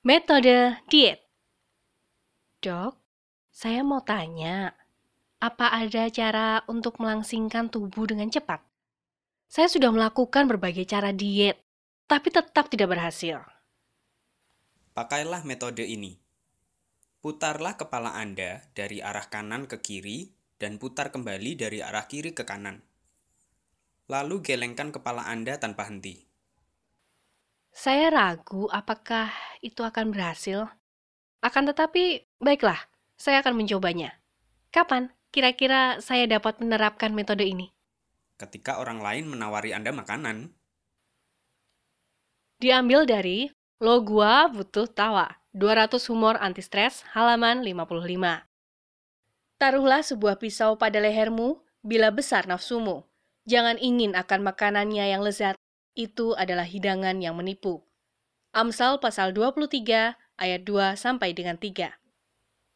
Metode diet. Dok, saya mau tanya, apa ada cara untuk melangsingkan tubuh dengan cepat? Saya sudah melakukan berbagai cara diet, tapi tetap tidak berhasil. Pakailah metode ini. Putarlah kepala Anda dari arah kanan ke kiri dan putar kembali dari arah kiri ke kanan. Lalu gelengkan kepala Anda tanpa henti. Saya ragu apakah itu akan berhasil. Akan tetapi, baiklah, saya akan mencobanya. Kapan kira-kira saya dapat menerapkan metode ini? Ketika orang lain menawari Anda makanan, Diambil dari Lo Gua Butuh Tawa, 200 Humor Anti-Stres, halaman 55. Taruhlah sebuah pisau pada lehermu bila besar nafsumu. Jangan ingin akan makanannya yang lezat. Itu adalah hidangan yang menipu. Amsal pasal 23 ayat 2 sampai dengan 3.